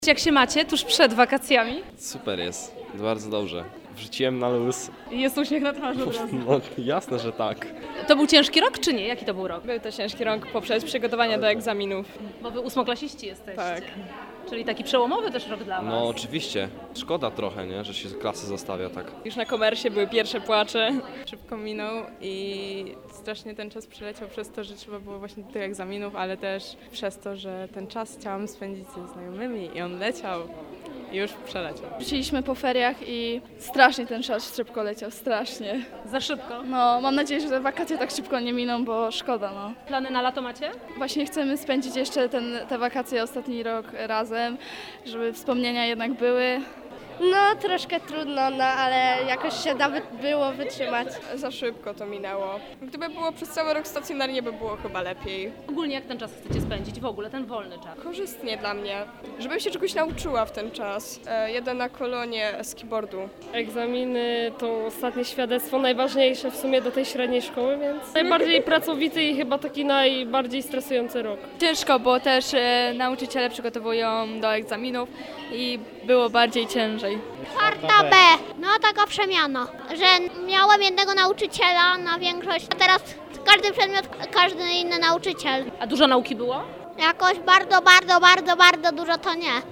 Jak się macie tuż przed wakacjami? Super jest, bardzo dobrze. Wrzuciłem na luz. Jest uśmiech na twarzy od razu. No jasne, że tak. To był ciężki rok czy nie? Jaki to był rok? Był to ciężki rok poprzez przygotowania do egzaminów. Bo wy ósmoklasiści jesteście. Tak. Czyli taki przełomowy też rok dla was. No oczywiście. Szkoda trochę, nie? Że się klasy zostawia tak. Już na komersie były pierwsze płacze. Szybko minął i strasznie ten czas przeleciał przez to, że trzeba było właśnie do tych egzaminów, ale też przez to, że ten czas chciałam spędzić ze znajomymi i on leciał i już przeleciał. Wróciliśmy po feriach i strasznie ten czas szybko leciał, strasznie. Za szybko. No, mam nadzieję, że te wakacje tak szybko nie miną, bo szkoda, no. Plany na lato macie? Właśnie chcemy spędzić jeszcze te wakacje, ostatni rok razem, żeby wspomnienia jednak były. No troszkę trudno, no ale jakoś się nawet było wytrzymać. Za szybko to minęło. Gdyby było przez cały rok stacjonarnie, by było chyba lepiej. Ogólnie jak ten czas chcecie spędzić? W ogóle ten wolny czas? Korzystnie dla mnie, żebym się czegoś nauczyła w ten czas. Jedę na kolonie skiboardu. Egzaminy to ostatnie świadectwo, najważniejsze w sumie do tej średniej szkoły, więc najbardziej pracowity i chyba taki najbardziej stresujący rok. Ciężko, bo też nauczyciele przygotowują do egzaminów i było bardziej ciężej. Czwarta B, no taka przemiana, że miałem jednego nauczyciela na większość, a teraz każdy przedmiot, każdy inny nauczyciel. A dużo nauki było? Jakoś bardzo dużo to nie.